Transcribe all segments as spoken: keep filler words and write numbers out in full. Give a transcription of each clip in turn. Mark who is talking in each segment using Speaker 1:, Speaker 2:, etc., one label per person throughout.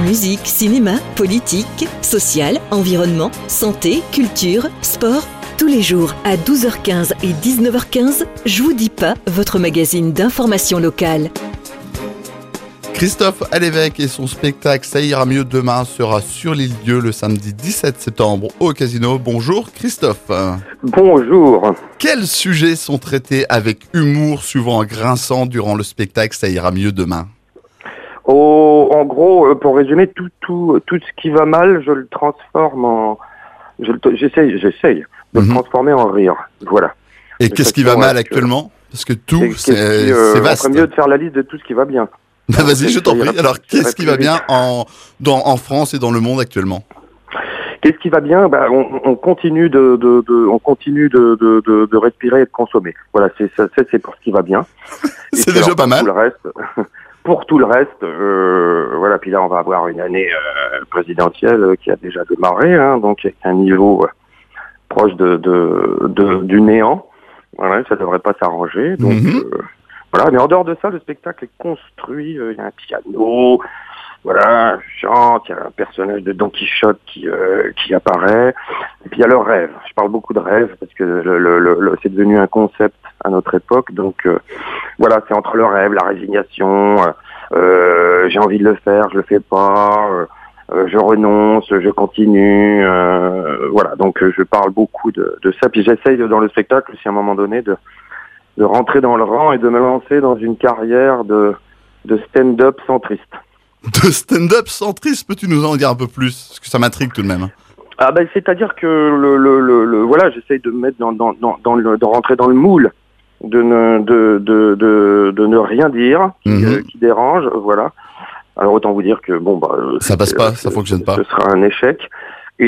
Speaker 1: Musique, cinéma, politique, social, environnement, santé, culture, sport. Tous les jours à douze heures quinze et dix-neuf heures quinze, Je vous dis pas, votre magazine d'information locale.
Speaker 2: Christophe Alévêque et son spectacle Ça ira mieux demain sera sur l'Île-Dieu le samedi dix-sept septembre au Casino. Bonjour Christophe.
Speaker 3: Bonjour.
Speaker 2: Quels sujets sont traités avec humour, souvent grinçant, durant le spectacle Ça ira mieux demain ?
Speaker 3: Oh, en gros, pour résumer, tout, tout, tout ce qui va mal, je le transforme en... Je le, j'essaye, j'essaye de mmh. le transformer en rire. Voilà.
Speaker 2: Et de qu'est-ce qui va mal actuellement ? Parce que tout, c'est, c'est,
Speaker 3: euh,
Speaker 2: c'est vaste.
Speaker 3: On ferait mieux de faire la liste de tout ce qui va bien.
Speaker 2: Bah vas-y, je t'en prie. Alors, qu'est-ce qui va bien en, dans, en France et dans le monde actuellement ?
Speaker 3: Qu'est-ce qui va bien ? Bah, on, on continue de, de, de, on continue de, de, de, de respirer et de consommer. Voilà, c'est ça, c'est, c'est pour ce qui va bien.
Speaker 2: C'est déjà alors, pas mal.
Speaker 3: Tout le reste, pour tout le reste, euh, voilà. Puis là, on va avoir une année euh, présidentielle qui a déjà démarré, hein, donc avec un niveau euh, proche de, de, de du néant. Voilà, ça devrait pas s'arranger. Donc mm-hmm. euh, voilà. Mais en dehors de ça, le spectacle est construit. Il euh, y a un piano. Voilà, je chante, il y a un personnage de Don Quichotte qui euh, qui apparaît, et puis il y a le rêve. Je parle beaucoup de rêve parce que le, le, le, le, c'est devenu un concept à notre époque, donc euh, voilà, c'est entre le rêve, la résignation, euh, j'ai envie de le faire, je le fais pas, euh, je renonce, je continue, euh, voilà, donc euh, je parle beaucoup de, de ça, puis j'essaye dans le spectacle aussi à un moment donné de, de rentrer dans le rang et de me lancer dans une carrière de, de stand-up centriste.
Speaker 2: De stand-up centriste, peux-tu nous en dire un peu plus ? Parce que ça m'intrigue tout de même.
Speaker 3: Ah ben c'est-à-dire que le, le, le, le voilà, j'essaye de me mettre dans dans dans, dans le de rentrer dans le moule, de ne de de de, de ne rien dire qui, mm-hmm. euh, qui dérange, voilà. Alors autant vous dire que bon bah
Speaker 2: ça passe pas, ça fonctionne pas.
Speaker 3: Ce sera un échec et,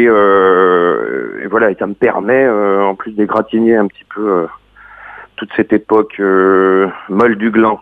Speaker 3: euh, et voilà, et ça me permet euh, en plus d'égratigner un petit peu euh, toute cette époque euh, molle du gland.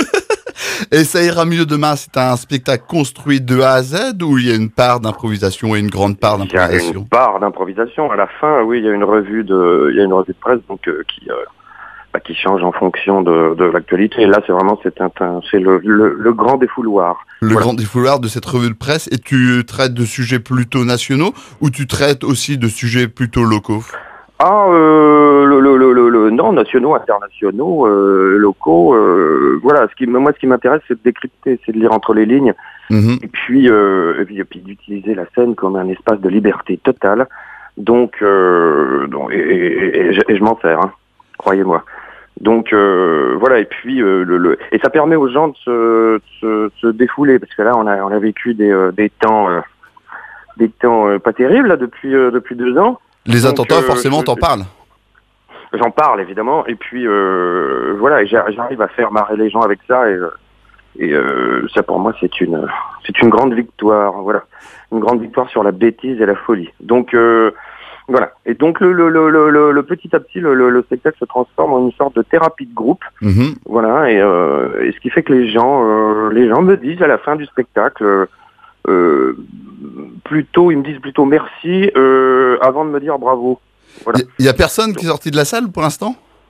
Speaker 2: Et Ça ira mieux demain, c'est un spectacle construit de A à Z ou il y a une part d'improvisation et une grande part d'improvisation ?
Speaker 3: Il y a une part d'improvisation. À la fin, oui, il y a une revue de, il y a une revue de presse donc euh, qui, euh, bah, qui change en fonction de, de l'actualité. Et là, c'est vraiment, c'est un, c'est le, le, le grand défouloir.
Speaker 2: Le
Speaker 3: voilà.
Speaker 2: grand défouloir de cette revue de presse. Et tu traites de sujets plutôt nationaux ou tu traites aussi de sujets plutôt locaux ?
Speaker 3: Ah, euh, le, le, le, le, non, nationaux, internationaux, euh, locaux, euh, voilà. Ce qui, moi, ce qui m'intéresse, c'est de décrypter, c'est de lire entre les lignes, mmh. et puis, euh, et puis, et puis d'utiliser la scène comme un espace de liberté totale. Donc, euh, donc et, et, et, et je m'en sers, hein, croyez-moi. Donc, euh, voilà. Et puis, euh, le, le, et ça permet aux gens de se, de se, de se défouler, parce que là, on a, on a vécu des, euh, des temps, euh, des temps euh, pas terribles là depuis, euh, depuis deux ans.
Speaker 2: Les
Speaker 3: Donc,
Speaker 2: attentats,
Speaker 3: euh,
Speaker 2: forcément,
Speaker 3: je,
Speaker 2: t'en parles.
Speaker 3: J'en parle, évidemment. Et puis, euh, voilà, j'arrive à faire marrer les gens avec ça. Et, et euh, ça, pour moi, c'est une, c'est une grande victoire. Voilà, une grande victoire sur la bêtise et la folie. Donc, euh, voilà. Et donc, le, le, le, le, le petit à petit, le, le, le spectacle se transforme en une sorte de thérapie de groupe. Mmh. Voilà. Et, euh, et ce qui fait que les gens, euh, les gens me disent à la fin du spectacle... Euh, plutôt, ils me disent plutôt merci euh, avant de me dire bravo. Voilà.
Speaker 2: Il y a personne qui est sorti de la salle pour l'instant ?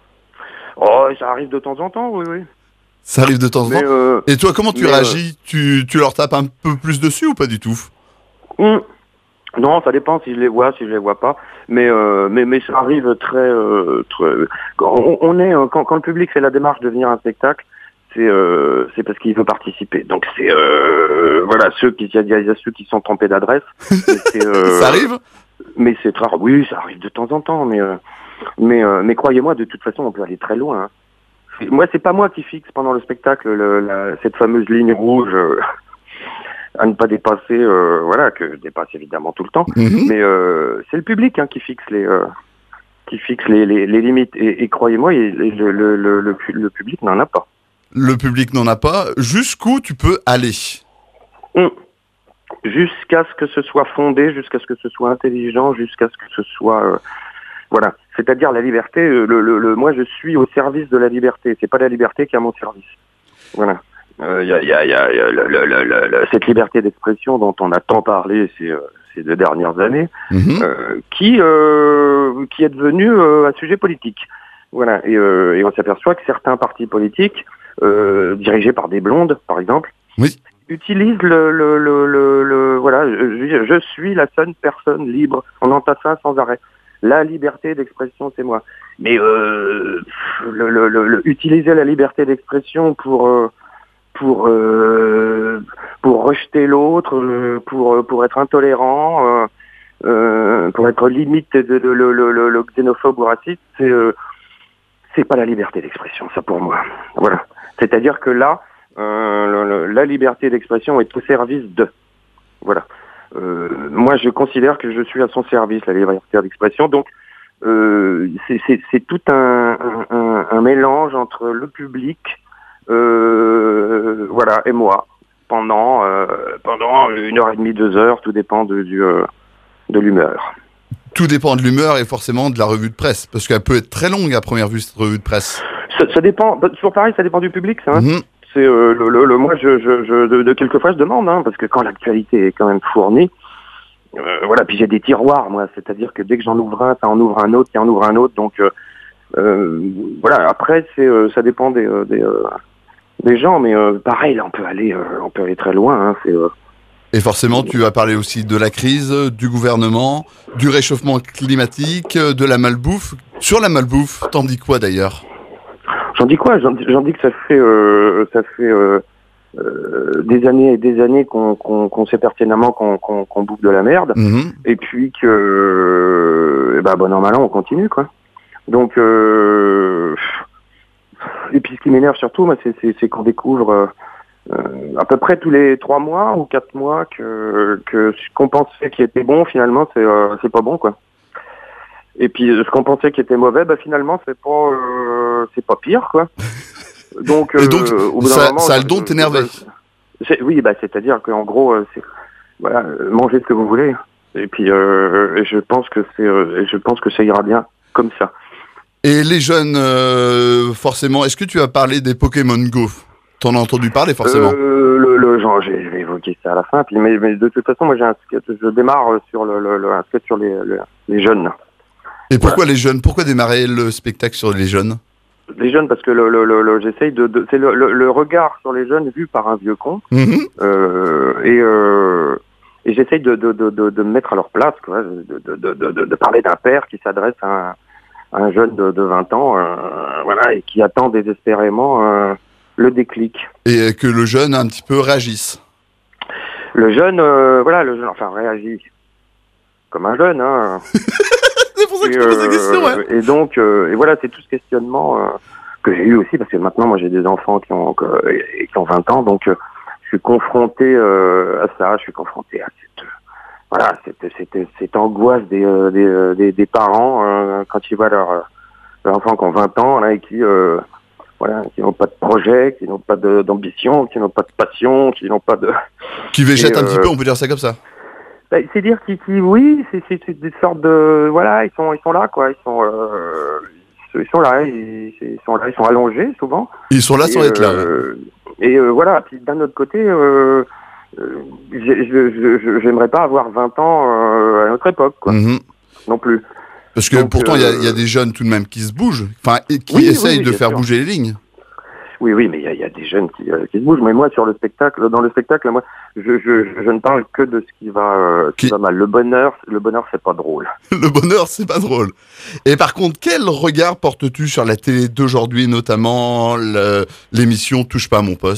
Speaker 3: Oh, ça arrive de temps en temps, oui, oui.
Speaker 2: Ça arrive de temps en temps.
Speaker 3: Euh,
Speaker 2: Et toi, comment tu
Speaker 3: mais,
Speaker 2: réagis ?
Speaker 3: euh,
Speaker 2: tu, tu leur tapes un peu plus dessus ou pas du tout ?
Speaker 3: hum, Non, ça dépend si je les vois, si je les vois pas. Mais euh, mais mais ça arrive très. Euh, très on, on est quand, quand le public fait la démarche de venir à un spectacle. C'est, euh, c'est parce qu'il veut participer. Donc c'est euh, voilà ceux qui il y, y a ceux qui sont trompés d'adresse. C'est, euh,
Speaker 2: ça arrive.
Speaker 3: Mais c'est très rare. Oui, ça arrive de temps en temps. Mais euh, mais euh, mais croyez-moi, de toute façon, on peut aller très loin. Hein. Moi, c'est pas moi qui fixe pendant le spectacle le, la, cette fameuse ligne rouge euh, à ne pas dépasser. Euh, voilà, que je dépasse évidemment tout le temps. Mm-hmm. Mais euh, c'est le public hein, qui fixe les euh, qui fixe les, les, les limites. Et, et croyez-moi, le, le, le, le, le, le public n'en a pas.
Speaker 2: Le public n'en a pas. Jusqu'où tu peux aller ?
Speaker 3: Mmh. Jusqu'à ce que ce soit fondé, jusqu'à ce que ce soit intelligent, jusqu'à ce que ce soit... Euh, voilà. C'est-à-dire la liberté, le, le, le, moi je suis au service de la liberté. C'est pas la liberté qui est à mon service. Voilà. Il euh, y a, y a, y a, y a le, le, le, le, cette liberté d'expression dont on a tant parlé ces, euh, ces deux dernières années, mmh. euh, qui, euh, qui est devenue euh, un sujet politique. Voilà. Et, euh, et on s'aperçoit que certains partis politiques... Euh, dirigés par des blondes, par exemple,
Speaker 2: oui.
Speaker 3: utilise le, le, le, le, le voilà, je, je suis la seule personne libre. On entend ça sans arrêt. La liberté d'expression, c'est moi. Mais euh, le, le, le, le, utiliser la liberté d'expression pour euh, pour euh, pour rejeter l'autre, pour pour être intolérant, euh, euh, pour être limite de, de, de, le, le, le xénophobe ou raciste, c'est euh, c'est pas la liberté d'expression, ça pour moi. Voilà. C'est-à-dire que là, euh, le, le, la liberté d'expression est au service de. Voilà. Euh, moi, je considère que je suis à son service, la liberté d'expression. Donc, euh, c'est, c'est, c'est tout un, un, un mélange entre le public, euh, voilà, et moi, pendant euh, pendant une heure et demie, deux heures, tout dépend de du euh, de l'humeur.
Speaker 2: Tout dépend de l'humeur et forcément de la revue de presse, parce qu'elle peut être très longue à première vue cette revue de presse.
Speaker 3: Ça, ça dépend, bah, toujours pareil, ça dépend du public, ça. Hein.
Speaker 2: Mm-hmm.
Speaker 3: C'est euh, le, le, le, moi, je, je, je de, de quelquefois je demande, hein, parce que quand l'actualité est quand même fournie, euh, voilà. Puis j'ai des tiroirs, moi, c'est-à-dire que dès que j'en ouvre un, ça en ouvre un autre, qui en ouvre un autre, donc euh, euh, voilà. Après, c'est, euh, ça dépend des euh, des, euh, des gens, mais euh, pareil, là, on peut aller, euh, on peut aller très loin. Hein, c'est euh,
Speaker 2: Et forcément, tu vas parler aussi de la crise, du gouvernement, du réchauffement climatique, de la malbouffe. Sur la malbouffe, t'en dis quoi d'ailleurs ?
Speaker 3: J'en dis quoi ? J'en, j'en dis que ça fait, euh, ça fait euh, euh, des années et des années qu'on, qu'on, qu'on sait pertinemment qu'on, qu'on, qu'on bouffe de la merde,
Speaker 2: mmh.
Speaker 3: et puis que, euh, bah, bon an mal an, on continue, quoi. Donc, euh, et puis ce qui m'énerve surtout, moi, c'est, c'est, c'est qu'on découvre euh, euh, à peu près tous les trois mois ou quatre mois que, que ce qu'on pensait qui était bon, finalement, c'est, euh, c'est pas bon, quoi. Et puis ce qu'on pensait qui était mauvais, bah finalement c'est pas euh, c'est pas pire, quoi. Donc, euh,
Speaker 2: et donc
Speaker 3: au bout
Speaker 2: ça,
Speaker 3: d'un moment,
Speaker 2: ça a le don de t'énerver.
Speaker 3: C'est, oui, bah c'est-à-dire qu'en gros, euh, c'est voilà, euh, mangez ce que vous voulez. Et puis euh, et je pense que c'est euh, et je pense que ça ira bien comme ça.
Speaker 2: Et les jeunes, euh, forcément, est-ce que tu as parlé des Pokémon Go ? T'en as entendu parler forcément.
Speaker 3: Euh, le, le genre, je vais évoquer ça à la fin. Puis mais, mais de toute façon, moi j'ai un sketch, je démarre sur le, le, le un sketch sur les le, les jeunes.
Speaker 2: Et pourquoi voilà. les jeunes ? Pourquoi démarrer le spectacle sur les jeunes ?
Speaker 3: Les jeunes, parce que le, le, le, le j'essaye de, de c'est le, le, le regard sur les jeunes vu par un vieux con, mmh. euh, et, euh, et j'essaye de, de, de, de, de me mettre à leur place, quoi, de, de, de, de, de parler d'un père qui s'adresse à un, à un jeune de, de vingt ans, euh, voilà, et qui attend désespérément euh, le déclic.
Speaker 2: Et que le jeune un petit peu réagisse.
Speaker 3: Le jeune, euh, voilà, le jeune, enfin réagit comme un jeune, hein.
Speaker 2: C'est pour ça que je te pose la question, ouais.
Speaker 3: Et donc, euh, et voilà, c'est tout ce questionnement euh, que j'ai eu aussi, parce que maintenant, moi, j'ai des enfants qui ont, euh, qui ont vingt ans, donc euh, je suis confronté euh, à ça, je suis confronté à cette, euh, voilà, cette, cette, cette angoisse des, euh, des, euh, des, des parents euh, quand ils voient leurs leur enfants qui ont vingt ans, là, et qui, euh, voilà, qui n'ont pas de projet, qui n'ont pas de, d'ambition, qui n'ont pas de passion, qui n'ont pas de...
Speaker 2: Qui végètent
Speaker 3: et,
Speaker 2: un euh, petit peu, on peut dire ça comme ça.
Speaker 3: Bah, c'est dire qu'ils, qu'ils oui, c'est, c'est, c'est des sortes de, voilà, ils sont, ils sont là, quoi, ils sont, euh, ils sont là, ils, ils sont là, ils sont allongés souvent.
Speaker 2: Ils sont là sans
Speaker 3: et,
Speaker 2: être là.
Speaker 3: Euh, et euh, voilà, puis d'un autre côté, euh, euh, je, je, je, j'aimerais pas avoir vingt ans euh, à notre époque, quoi, mm-hmm. non plus.
Speaker 2: Parce que donc, pourtant, il euh, y, y a des jeunes tout de même qui se bougent, enfin, et qui
Speaker 3: oui,
Speaker 2: essayent
Speaker 3: oui, oui,
Speaker 2: de faire
Speaker 3: sûr.
Speaker 2: bouger les lignes.
Speaker 3: Oui, oui, mais il y, y a des jeunes qui, euh, qui se bougent. Mais moi, sur le spectacle, dans le spectacle, moi, je, je, je ne parle que de ce qui va, euh, qui, qui va mal. Le bonheur, le bonheur, c'est pas drôle.
Speaker 2: Le bonheur, c'est pas drôle. Et par contre, quel regard portes-tu sur la télé d'aujourd'hui, notamment le, l'émission Touche pas à mon poste ?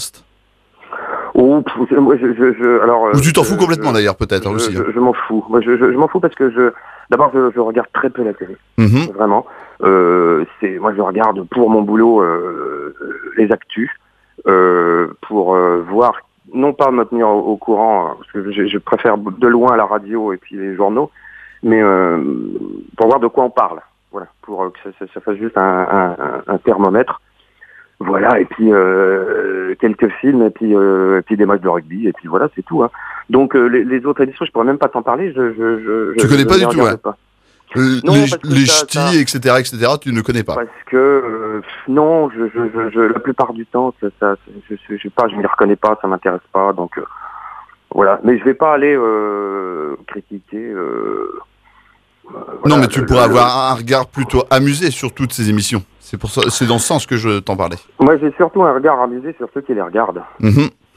Speaker 3: Oh, moi, je, je, je, alors.
Speaker 2: Ou tu t'en fous
Speaker 3: je,
Speaker 2: complètement
Speaker 3: je,
Speaker 2: d'ailleurs, peut-être
Speaker 3: je,
Speaker 2: aussi.
Speaker 3: Je, je m'en fous. Moi, je, je, je m'en fous parce que je, d'abord, je, je regarde très peu la télé.
Speaker 2: Mm-hmm.
Speaker 3: Vraiment. Euh, c'est, moi, je regarde pour mon boulot euh, les actus. Euh, pour euh, voir, non pas me tenir au, au courant, parce que je, je préfère de loin la radio et puis les journaux, mais euh, pour voir de quoi on parle, voilà, pour euh, que ça, ça, ça fasse juste un, un, un thermomètre, voilà, et puis euh, quelques films, et puis, euh, et puis des matchs de rugby, et puis voilà, c'est tout. Hein. Donc euh, les, les autres émissions, je pourrais même pas t'en parler, je, je, je,
Speaker 2: tu
Speaker 3: je,
Speaker 2: connais
Speaker 3: je
Speaker 2: pas du tout, ouais.
Speaker 3: pas.
Speaker 2: Euh,
Speaker 3: non,
Speaker 2: les les
Speaker 3: ça,
Speaker 2: ch'tis,
Speaker 3: ça...
Speaker 2: et cetera, et cetera, tu ne connais pas.
Speaker 3: Parce que euh, non, je, je, je, je, la plupart du temps, ça, ça, je, je, je sais pas, je m'y reconnais pas, ça m'intéresse pas, donc euh, voilà. Mais je vais pas aller euh, critiquer. Euh,
Speaker 2: euh, voilà, non, mais tu le, pourrais le, avoir un regard plutôt amusé sur toutes ces émissions. C'est pour ça, c'est dans ce sens que je t'en parlais.
Speaker 3: Moi, j'ai surtout un regard amusé sur ceux qui les regardent.
Speaker 2: Mm-hmm.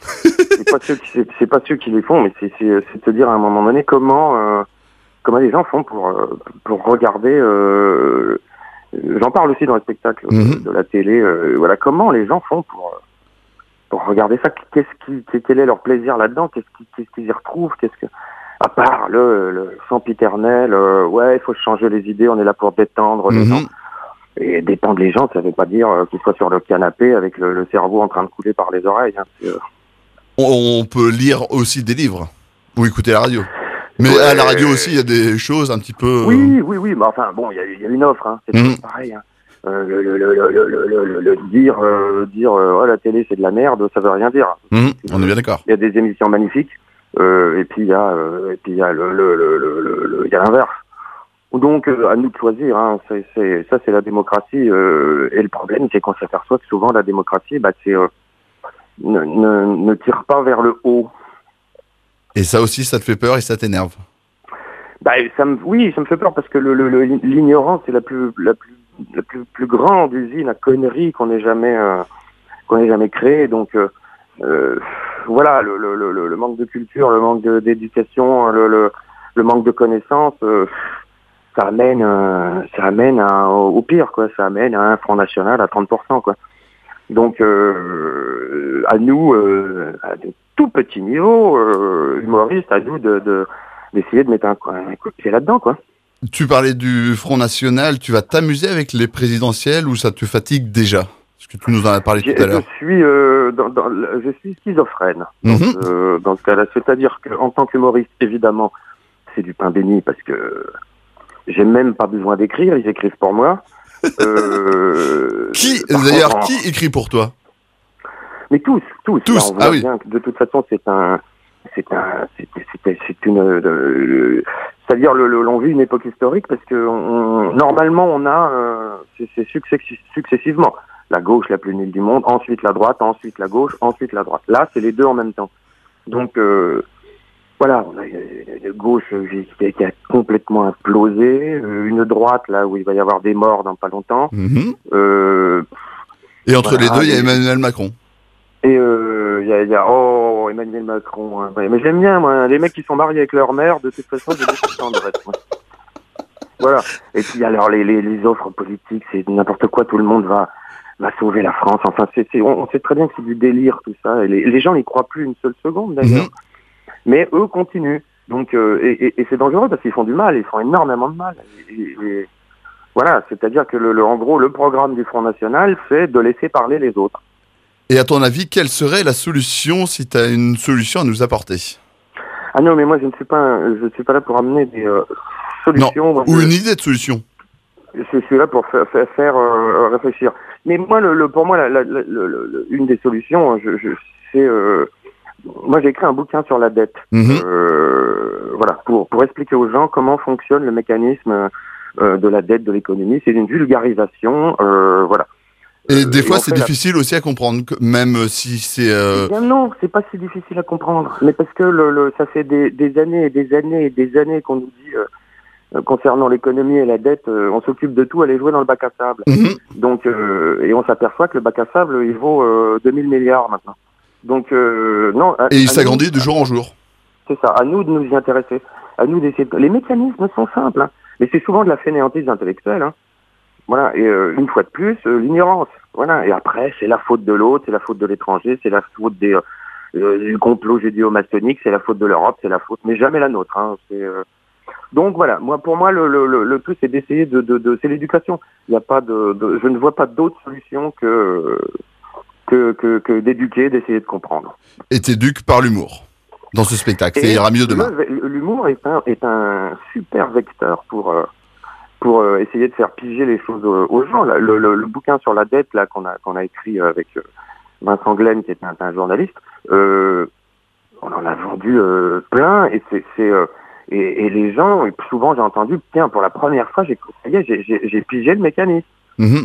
Speaker 3: c'est pas ceux qui, c'est, c'est pas ceux qui les font, mais c'est, c'est, c'est de se dire à un moment donné comment, euh, comment les gens font pour, euh, pour regarder. Euh, j'en parle aussi dans le spectacle
Speaker 2: Mm-hmm.
Speaker 3: de la télé. Euh, voilà, comment les gens font pour, pour regarder ça. Qu'est-ce qui, quel est leur plaisir là-dedans? Qu'est-ce qui, qu'est-ce qu'ils y retrouvent? Qu'est-ce que, à part le, le sempiternel, euh, ouais, il faut changer les idées. On est là pour détendre les
Speaker 2: Mm-hmm.
Speaker 3: gens. Et détendre les gens, ça veut pas dire euh, qu'ils soient sur le canapé avec le, le cerveau en train de couler par les oreilles. Hein. C'est, euh...
Speaker 2: on, on peut lire aussi des livres ou écouter la radio. Mais
Speaker 3: Ouais.
Speaker 2: à la radio aussi, il y a des choses un petit peu...
Speaker 3: Oui, oui, oui. Mais enfin, bon, il y a, y a une offre. Hein. C'est
Speaker 2: Mmh.
Speaker 3: toujours pareil. Hein. Euh, le, le, le, le, le, le, le, le dire, euh, dire, euh, oh, la télé c'est de la merde, ça veut rien dire.
Speaker 2: Mmh, on est bien d'accord.
Speaker 3: Il y a des émissions magnifiques. Euh, et puis il y a, euh, et puis il y a le, le, le, le, le, le- il y a l'inverse. Donc euh, à nous de choisir. Hein. C'est, c'est, ça c'est la démocratie. Euh, et le problème c'est qu'on s'aperçoit que souvent la démocratie, bah, c'est euh, ne, ne, ne tire pas vers le haut.
Speaker 2: Et ça aussi, ça te fait peur et ça t'énerve.
Speaker 3: Bah, ça me, oui, ça me fait peur parce que le, le, le- l'ignorance est la plus, la plus, la plus, plus grande usine à conneries qu'on ait jamais, euh, qu'on ait jamais créée. Donc, euh, euh, voilà, le, le, le, le manque de culture, le manque de, d'éducation, le, le, le manque de connaissances, euh, ça amène, euh, ça amène à, au pire, quoi. Ça amène à un Front National à trente pour cent, quoi. Donc, euh, à nous, euh, à de tout petits niveaux, euh, humoristes, à nous de, de d'essayer de mettre un, un coup de pied là-dedans, quoi.
Speaker 2: Tu parlais du Front National, tu vas t'amuser avec les présidentielles ou ça te fatigue déjà? Parce que tu nous en as parlé
Speaker 3: J'ai-
Speaker 2: tout à l'heure.
Speaker 3: Je suis, euh, dans, dans, le- je suis schizophrène dans,
Speaker 2: Mhm.
Speaker 3: ce, dans ce cas-là. C'est-à-dire qu'en tant qu'humoriste, évidemment, c'est du pain béni parce que j'ai même pas besoin d'écrire, ils écrivent pour moi. Euh,
Speaker 2: Qui,
Speaker 3: par
Speaker 2: d'ailleurs,
Speaker 3: contre, en-
Speaker 2: qui écrit pour toi?
Speaker 3: Mais tous, tous.
Speaker 2: Tous,
Speaker 3: Là, on voit
Speaker 2: ah oui.
Speaker 3: bien que de toute façon, c'est un, c'est un, c'est, c'est, c'est une, euh, c'est-à-dire le, le, l'on vit une époque historique parce que on, normalement on a, euh, c'est, c'est successi- successivement la gauche la plus nulle du monde, ensuite la droite, ensuite la gauche, ensuite la droite. Là, c'est les deux en même temps. Donc euh, voilà, on a une gauche qui a, qui a complètement implosé, euh, une droite là où il va y avoir des morts dans pas longtemps.
Speaker 2: Mhm.
Speaker 3: Euh,
Speaker 2: Et entre
Speaker 3: Voilà,
Speaker 2: les deux, il y a
Speaker 3: et-
Speaker 2: Emmanuel Macron.
Speaker 3: Et euh, il y a, il y a oh Emmanuel Macron. Hein. Ouais, mais j'aime bien moi les mecs qui sont mariés avec leur mère. De toute façon, j'ai beaucoup de tendresse. Moi. Voilà. Et puis alors les, les les offres politiques, c'est n'importe quoi. Tout le monde va va sauver la France. Enfin, c'est, c'est on, on sait très bien que c'est du délire tout ça. Et les, les gens n'y croient plus une seule seconde d'ailleurs.
Speaker 2: Mhm.
Speaker 3: Mais eux continuent. Donc euh, et, et, et c'est dangereux parce qu'ils font du mal. Ils font énormément de mal. Et, et- et voilà. C'est-à-dire que le, le en gros le programme du Front National, c'est de laisser parler les autres.
Speaker 2: Et à ton avis, quelle serait la solution si tu as une solution à nous apporter?
Speaker 3: Ah non, mais moi je ne suis pas, un- je ne suis pas là pour amener des euh, solutions. Moi,
Speaker 2: Ou
Speaker 3: je,
Speaker 2: une idée de solution?
Speaker 3: je suis là pour faire, faire, faire, euh, réfléchir. Mais moi, le, le, pour moi, la, la, la- le- le- une des solutions, je, je, c'est, euh, moi j'ai écrit un bouquin sur la dette.
Speaker 2: Mhm.
Speaker 3: Euh, voilà, pour pour expliquer aux gens comment fonctionne le mécanisme euh, de la dette de l'économie. C'est une vulgarisation, euh, voilà.
Speaker 2: Et
Speaker 3: Euh,
Speaker 2: des fois,
Speaker 3: on
Speaker 2: c'est
Speaker 3: fait la-
Speaker 2: difficile aussi à comprendre, que- même si c'est... euh,
Speaker 3: Eh bien non, c'est pas si difficile à comprendre. Mais parce que le, le, ça fait des, des années et des années et des années qu'on nous dit, euh, euh, concernant l'économie et la dette, euh, on s'occupe de tout, aller jouer dans le bac à sable.
Speaker 2: mhm.
Speaker 3: Donc, euh, et on s'aperçoit que le bac à sable, il vaut euh, deux mille milliards maintenant. Donc, euh, non. à-
Speaker 2: Et il
Speaker 3: à
Speaker 2: s'agrandit
Speaker 3: nous-
Speaker 2: de jour en jour.
Speaker 3: C'est ça, à nous de nous y intéresser. À nous d'essayer de... Les mécanismes sont simples, hein, mais c'est souvent de la fainéantise intellectuelle. Hein. Voilà, et euh, une fois de plus, euh, l'ignorance. Voilà, et après, c'est la faute de l'autre, c'est la faute de l'étranger, c'est la faute des, euh, euh, du complot judéo-maçonnique, c'est la faute de l'Europe, c'est la faute, mais jamais la nôtre. Hein, c'est, euh... Donc voilà, moi pour moi, le, le, le, le tout, c'est d'essayer de... de, de... C'est l'éducation. Il n'y a pas de, de... Je ne vois pas d'autre solution que, que, que, que d'éduquer, d'essayer de comprendre.
Speaker 2: Et t'éduques par l'humour dans ce spectacle. Ça
Speaker 3: Et
Speaker 2: ira mieux demain.
Speaker 3: le- L'humour est un, est un super vecteur pour, euh, pour euh, essayer de faire piger les choses aux, aux gens. Là, le, le, le bouquin sur la dette là qu'on a, qu'on a écrit avec euh, Vincent Glenn, qui est un, un journaliste, euh, on en a vendu euh, plein et c'est... c'est euh, et, et les gens, et souvent j'ai entendu, tiens, pour la première fois, j'ai, ça y est, j'ai, j'ai, j'ai pigé le mécanisme.
Speaker 2: Mhm.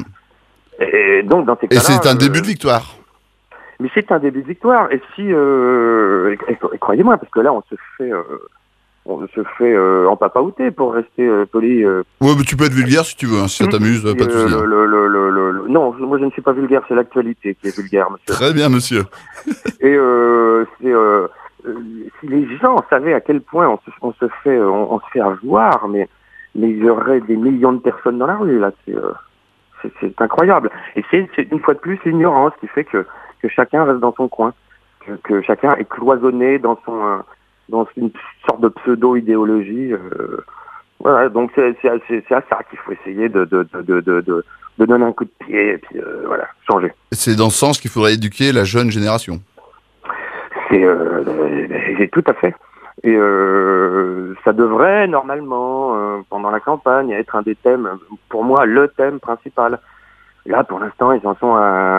Speaker 3: Et donc dans ces
Speaker 2: Et
Speaker 3: cas-là...
Speaker 2: c'est un
Speaker 3: euh,
Speaker 2: début de victoire.
Speaker 3: Mais c'est un début de victoire. Et si, euh, et, et- et croyez-moi, parce que là, on se fait, euh, on se fait euh, en papaouté pour rester euh, poli. Euh.
Speaker 2: Ouais, mais tu peux être vulgaire si tu veux, hein, si ça t'amuse, pas de souci.
Speaker 3: Euh, le, le, le, le, le... Non, moi je ne suis pas vulgaire, c'est l'actualité qui est vulgaire, monsieur.
Speaker 2: Très bien, monsieur.
Speaker 3: Et euh, c'est, euh, si les gens savaient à quel point on se, on se fait, on, on se fait avoir, mais, mais il y aurait des millions de personnes dans la rue, là, c'est, euh, c'est, c'est incroyable. Et c'est, c'est une fois de plus l'ignorance qui fait que, que chacun reste dans son coin, que, que chacun est cloisonné dans son, euh, dans une sorte de pseudo-idéologie. Euh, voilà, donc c'est, c'est, c'est, c'est à ça qu'il faut essayer de, de, de, de, de, de, de donner un coup de pied et puis euh, voilà, changer.
Speaker 2: C'est dans ce sens qu'il faudrait éduquer la jeune génération.
Speaker 3: C'est, euh, c'est tout à fait. Et euh, ça devrait normalement, euh, pendant la campagne, être un des thèmes, pour moi, le thème principal. Là, pour l'instant, ils en sont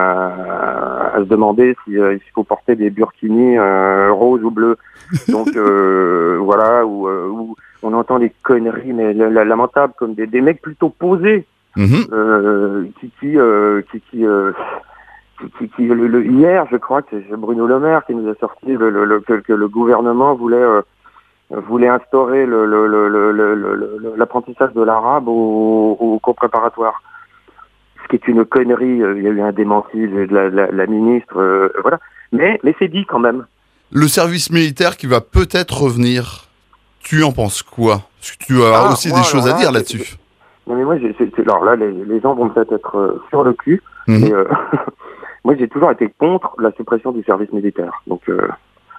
Speaker 3: à, à se demander s'il euh, faut porter des burkinis euh, roses ou bleus. Donc euh, voilà, où, euh, où on entend des conneries mais lamentables comme des, des mecs plutôt posés, mmh. euh, qui qui euh, qui qui, euh, qui, qui, qui le, le, hier, je crois que c'est Bruno Le Maire qui nous a sorti le, le, le, que, que le gouvernement voulait euh, voulait instaurer le, le, le, le, le, le, l'apprentissage de l'arabe au, au cours préparatoire. Ce qui est une connerie, il y a eu un démenti de la, la, la ministre, euh, voilà. Mais, mais c'est dit quand même.
Speaker 2: Le service militaire qui va peut-être revenir, tu en penses quoi? Parce que tu as ah, aussi moi, des choses là, à dire là-dessus. C'est,
Speaker 3: non mais moi, j'ai, c'est, c'est, alors là, les, les gens vont peut-être être euh, sur le cul, mmh. mais euh, moi j'ai toujours été contre la suppression du service militaire. Donc euh,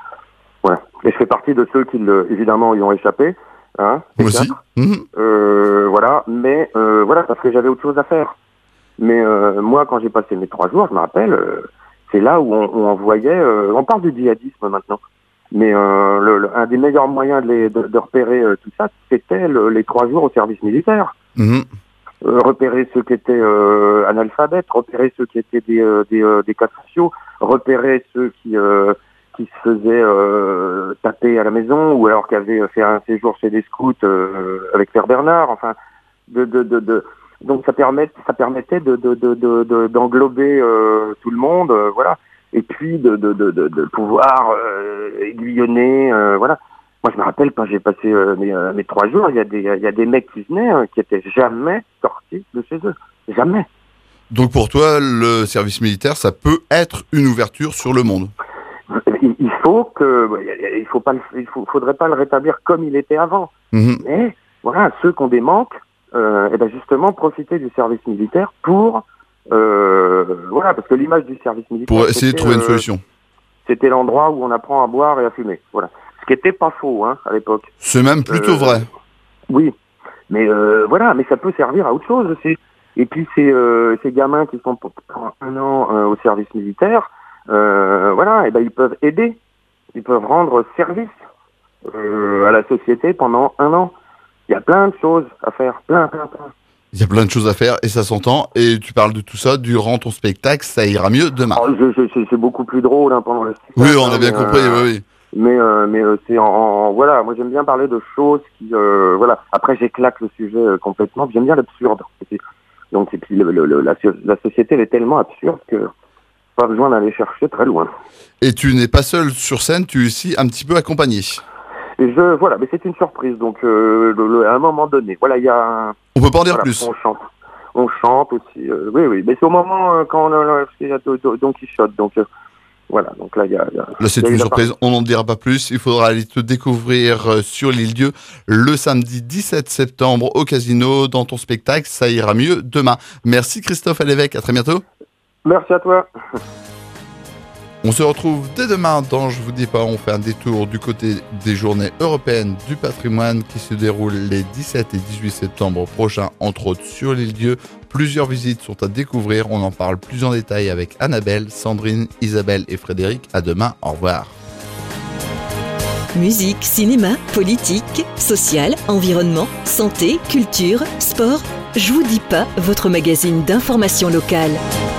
Speaker 3: voilà. Et je fais partie de ceux qui, le, évidemment, y ont échappé. Hein,
Speaker 2: moi aussi. Mmh.
Speaker 3: Euh, voilà, mais euh, voilà, parce que j'avais autre chose à faire. Mais euh, moi, quand j'ai passé mes trois jours, je me rappelle, euh, c'est là où on, on envoyait, euh, on parle du djihadisme maintenant, mais euh, le, le, un des meilleurs moyens de, les, de, de repérer euh, tout ça, c'était le, les trois jours au service militaire. Mmh. Euh, repérer ceux qui étaient euh, analphabètes, repérer ceux qui étaient des, euh, des, euh, des cas sociaux, repérer ceux qui, euh, qui se faisaient euh, taper à la maison, ou alors qui avaient fait un séjour chez des scouts euh, avec Père Bernard, enfin, de... de, de, de donc ça permet, ça permettait de, de, de, de, de d'englober euh, tout le monde, euh, voilà. Et puis de, de, de, de, de pouvoir euh, aiguillonner, euh, voilà. Moi je me rappelle quand j'ai passé euh, mes, euh, mes trois jours, il y a des, il y a des mecs qui venaient euh, qui étaient jamais sortis de chez eux, jamais.
Speaker 2: Donc pour toi, le service militaire, ça peut être une ouverture sur le monde.
Speaker 3: Il, il faut que, il faut pas, il faut, faudrait pas le rétablir comme il était avant. Mmh. Mais voilà, ceux qui ont des manques. Euh, et ben justement profiter du service militaire pour euh, voilà, parce que l'image du service militaire
Speaker 2: pour essayer de trouver une solution,
Speaker 3: euh, c'était l'endroit où on apprend à boire et à fumer, voilà, ce qui était pas faux hein à l'époque.
Speaker 2: C'est même plutôt euh, vrai.
Speaker 3: Oui, mais euh, voilà, mais ça peut servir à autre chose aussi. Et puis ces euh, ces gamins qui sont pour un an euh, au service militaire, euh, voilà, et ben ils peuvent aider, ils peuvent rendre service euh, à la société pendant un an. Il y a plein de choses à faire, plein, plein, plein.
Speaker 2: Il y a plein de choses à faire et ça s'entend. Et tu parles de tout ça durant ton spectacle, ça ira mieux demain.
Speaker 3: Oh, je, je, c'est, c'est beaucoup plus drôle hein, pendant le spectacle.
Speaker 2: Oui, on a bien
Speaker 3: hein,
Speaker 2: compris,
Speaker 3: euh,
Speaker 2: oui, oui.
Speaker 3: Mais, euh, mais euh, c'est en, en... Voilà, moi j'aime bien parler de choses qui... Euh, voilà. Après, j'éclate le sujet euh, complètement. J'aime bien l'absurde. Donc, et puis le, le, le, la, la société, elle est tellement absurde que pas besoin d'aller chercher très loin.
Speaker 2: Et tu n'es pas seul sur scène, tu es aussi un petit peu accompagné.
Speaker 3: Et je, voilà, mais c'est une surprise, donc euh, le, le, à un moment donné, voilà, il y a... Un,
Speaker 2: on peut pas en dire
Speaker 3: voilà,
Speaker 2: plus.
Speaker 3: On chante, on chante aussi, euh, oui, oui, mais c'est au moment euh, quand euh, il y a Don Quichotte, donc euh, voilà, donc là il y a... Y a
Speaker 2: là c'est
Speaker 3: y a
Speaker 2: une surprise, on n'en dira pas plus, il faudra aller te découvrir euh, sur l'Île-Dieu le samedi dix-sept septembre au Casino, dans ton spectacle, ça ira mieux demain. Merci Christophe Alévèque, à très bientôt.
Speaker 3: Merci à toi.
Speaker 2: On se retrouve dès demain dans Je vous dis pas, on fait un détour du côté des journées européennes du patrimoine qui se déroulent les dix-sept et dix-huit septembre prochains, entre autres sur l'Île-Dieu. Plusieurs visites sont à découvrir, on en parle plus en détail avec Annabelle, Sandrine, Isabelle et Frédéric. À demain, au revoir.
Speaker 1: Musique, cinéma, politique, social, environnement, santé, culture, sport. Je vous dis pas, votre magazine d'information locale.